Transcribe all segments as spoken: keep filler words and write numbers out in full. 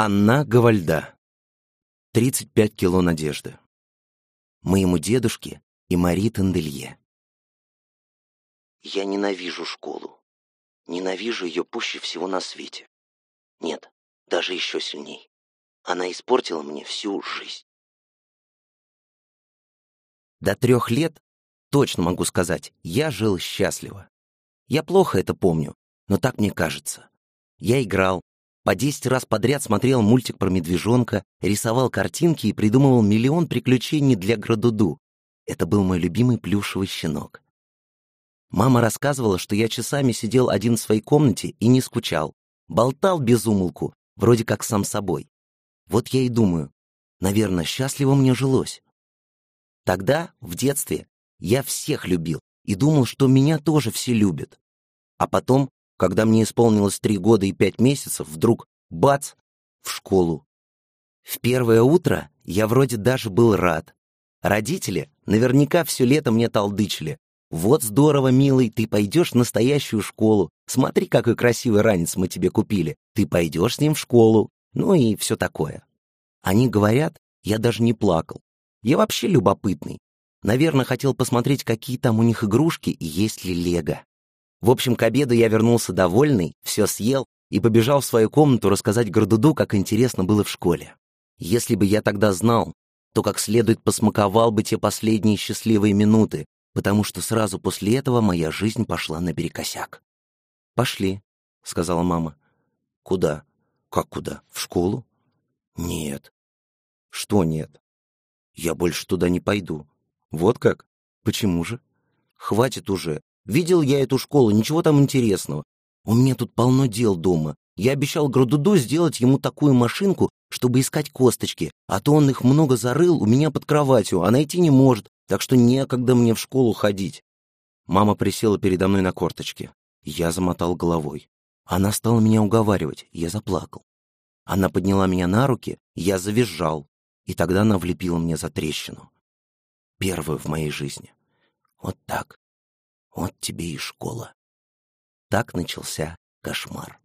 Анна Гавальда. тридцать пять кило надежды. Моему дедушке и Мари Танделье. Я ненавижу школу. Ненавижу ее пуще всего на свете. Нет, даже еще сильней. Она испортила мне всю жизнь. До трех лет, точно могу сказать, я жил счастливо. Я плохо это помню, но так мне кажется. Я играл, по десять раз подряд смотрел мультик про медвежонка, рисовал картинки и придумывал миллион приключений для Градуду. Это был мой любимый плюшевый щенок. Мама рассказывала, что я часами сидел один в своей комнате и не скучал. Болтал без умолку, вроде как сам собой. Вот я и думаю, наверное, счастливо мне жилось. Тогда, в детстве, я всех любил и думал, что меня тоже все любят. А потом, когда мне исполнилось три года и пять месяцев, вдруг бац, в школу. В первое утро я вроде даже был рад. Родители наверняка все лето мне толдычили. Вот здорово, милый, ты пойдешь в настоящую школу. Смотри, какой красивый ранец мы тебе купили. Ты пойдешь с ним в школу. Ну и все такое. Они говорят, я даже не плакал. Я вообще любопытный. Наверное, хотел посмотреть, какие там у них игрушки и есть ли лего. В общем, к обеду я вернулся довольный, все съел и побежал в свою комнату рассказать Градуду, как интересно было в школе. Если бы я тогда знал, то как следует посмаковал бы те последние счастливые минуты, потому что сразу после этого моя жизнь пошла наперекосяк. «Пошли», — сказала мама. «Куда? Как куда? В школу?» «Нет». «Что нет?» «Я больше туда не пойду». «Вот как? Почему же?» «Хватит уже. Видел я эту школу, ничего там интересного. У меня тут полно дел дома. Я обещал Градуду сделать ему такую машинку, чтобы искать косточки, а то он их много зарыл у меня под кроватью, а найти не может, так что некогда мне в школу ходить». Мама присела передо мной на корточки. Я замотал головой. Она стала меня уговаривать, я заплакал. Она подняла меня на руки, я завизжал, и тогда она влепила мне за трещину. Первую в моей жизни. Вот так. Вот тебе и школа. Так начался кошмар.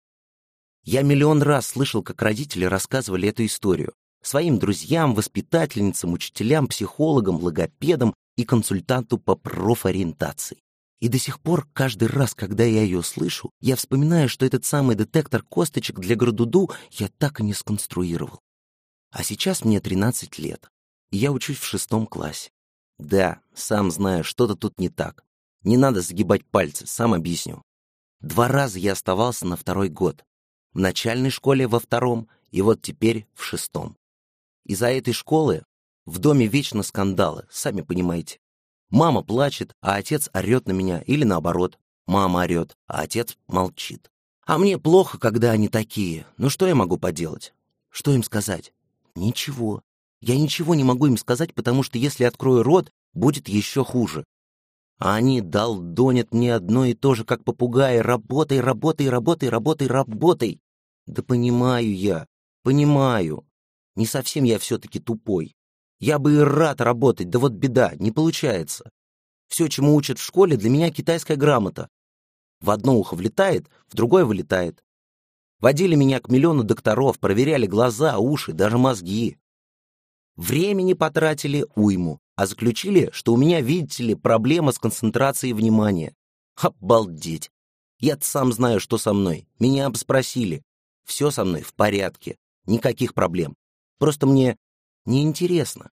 Я миллион раз слышал, как родители рассказывали эту историю своим друзьям, воспитательницам, учителям, психологам, логопедам и консультанту по профориентации. И до сих пор, каждый раз, когда я ее слышу, я вспоминаю, что этот самый детектор косточек для Градуду я так и не сконструировал. А сейчас мне тринадцать лет, и я учусь в шестом классе. Да, сам знаю, что-то тут не так. Не надо загибать пальцы, сам объясню. Два раза я оставался на второй год. В начальной школе во втором, и вот теперь в шестом. Из-за этой школы в доме вечно скандалы, сами понимаете. Мама плачет, а отец орет на меня, или наоборот. Мама орет, а отец молчит. А мне плохо, когда они такие. Ну что я могу поделать? Что им сказать? Ничего. Я ничего не могу им сказать, потому что если открою рот, будет еще хуже. А они долдонят мне одно и то же, как попугаи. Работай, работай, работай, работай, работай. Да понимаю я, понимаю. Не совсем я все-таки тупой. Я бы и рад работать, да вот беда, не получается. Все, чему учат в школе, для меня китайская грамота. В одно ухо влетает, в другое вылетает. Водили меня к миллиону докторов, проверяли глаза, уши, даже мозги. Времени потратили уйму, а заключили, что у меня, видите ли, проблема с концентрацией внимания. Обалдеть! Я-то сам знаю, что со мной. Меня бы спросили. Все со мной в порядке, никаких проблем. Просто мне неинтересно.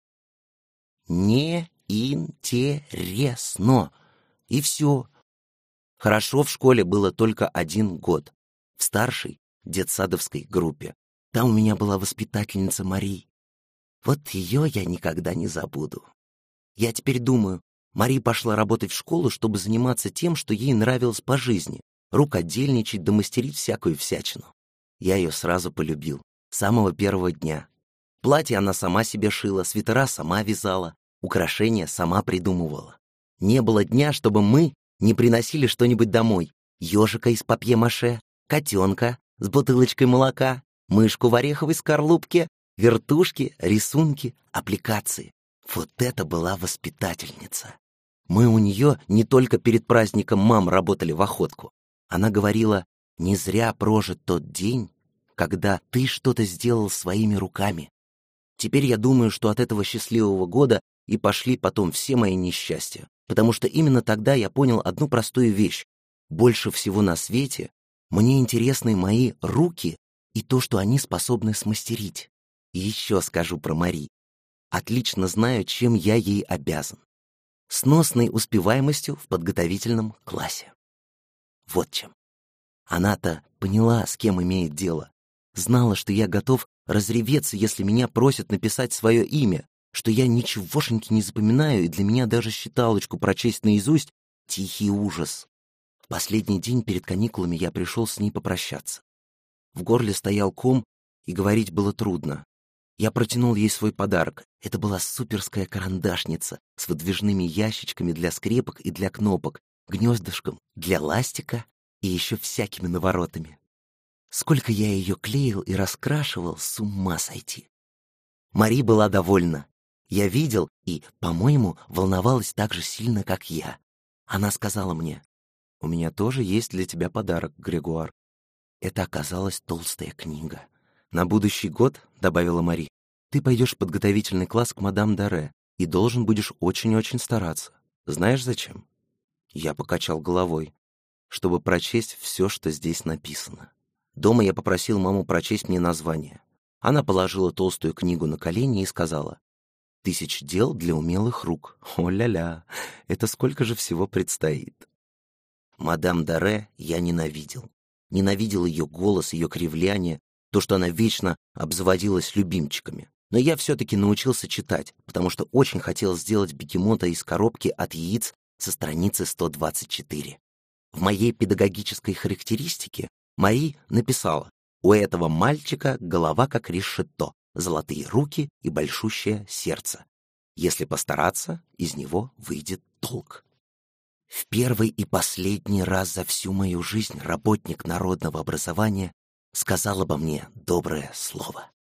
Неинтересно. И все. Хорошо в школе было только один год. В старшей детсадовской группе. Там у меня была воспитательница Мари. Вот ее я никогда не забуду. Я теперь думаю, Мари пошла работать в школу, чтобы заниматься тем, что ей нравилось по жизни. Рукодельничать да мастерить всякую всячину. Я ее сразу полюбил. С самого первого дня. Платье она сама себе шила, свитера сама вязала, украшения сама придумывала. Не было дня, чтобы мы не приносили что-нибудь домой. Ежика из папье-маше, котенка с бутылочкой молока, мышку в ореховой скорлупке, вертушки, рисунки, аппликации. Вот это была воспитательница. Мы у нее не только перед праздником мам работали в охотку. Она говорила, не зря прожит тот день, когда ты что-то сделал своими руками. Теперь я думаю, что от этого счастливого года и пошли потом все мои несчастья, потому что именно тогда я понял одну простую вещь. Больше всего на свете мне интересны мои руки и то, что они способны смастерить. И еще скажу про Мари. Отлично знаю, чем я ей обязан. Сносной успеваемостью в подготовительном классе. Вот чем. Она-то поняла, с кем имеет дело. Знала, что я готов разреветься, если меня просят написать свое имя, что я ничегошеньки не запоминаю, и для меня даже считалочку прочесть наизусть — тихий ужас. В последний день перед каникулами я пришел с ней попрощаться. В горле стоял ком, и говорить было трудно. Я протянул ей свой подарок. Это была суперская карандашница с выдвижными ящичками для скрепок и для кнопок, гнездышком для ластика и еще всякими наворотами. Сколько я ее клеил и раскрашивал, с ума сойти. Мари была довольна. Я видел и, по-моему, волновалась так же сильно, как я. Она сказала мне: «У меня тоже есть для тебя подарок, Грегуар». Это оказалась толстая книга. «На будущий год, — добавила Мари, — ты пойдешь в подготовительный класс к мадам Даре и должен будешь очень-очень стараться. Знаешь, зачем?» Я покачал головой. «Чтобы прочесть все, что здесь написано». Дома я попросил маму прочесть мне название. Она положила толстую книгу на колени и сказала: «Тысяч дел для умелых рук. О-ля-ля, это сколько же всего предстоит». Мадам Даре я ненавидел. Ненавидел ее голос, ее кривляние, то, что она вечно обзаводилась любимчиками. Но я все-таки научился читать, потому что очень хотел сделать бегемота из коробки от яиц со страницы сто двадцать четыре. В моей педагогической характеристике Мари написала: «У этого мальчика голова как решето, золотые руки и большущее сердце. Если постараться, из него выйдет толк». В первый и последний раз за всю мою жизнь работник народного образования сказал обо мне доброе слово.